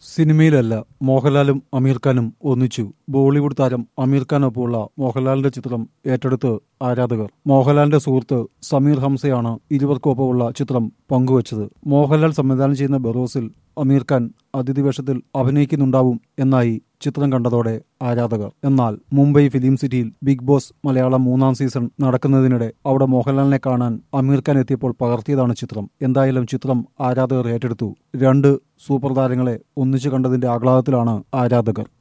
സിനിമയിലല്ല മോഹൻലാലും അമീർ ഖാനും ഒന്നിച്ചു. ബോളിവുഡ് താരം അമീർ ഖാനൊപ്പമുള്ള മോഹൻലാലിന്റെ ചിത്രം ഏറ്റെടുത്ത് ആരാധകർ. മോഹൻലാലിന്റെ സുഹൃത്ത് സമീർ ഹംസയാണ് ഇരുവർക്കൊപ്പമുള്ള ചിത്രം പങ്കുവച്ചത്. മോഹൻലാൽ സംവിധാനം ചെയ്യുന്ന ബെറോസിൽ അമീർ ഖാൻ അതിഥി വേഷത്തിൽ അഭിനയിക്കുന്നുണ്ടാവും എന്നായി ചിത്രം കണ്ടതോടെ ആരാധകർ. എന്നാൽ മുംബൈ ഫിലിം സിറ്റിയിൽ ബിഗ് ബോസ് മലയാളം 3ാം സീസൺ നടക്കുന്നതിനിടെ അവിടെ മോഹൻലാലിനെ കാണാൻ അമീർ ഖാൻ എത്തിയപ്പോൾ പകർത്തിയതാണ് ചിത്രം. എന്തായാലും ചിത്രം ആരാധകർ ഏറ്റെടുത്തു. രണ്ട് സൂപ്പർ താരങ്ങളെ ഒന്നിച്ചു കണ്ടതിന്റെ ആഹ്ലാദത്തിലാണ് ആരാധകർ.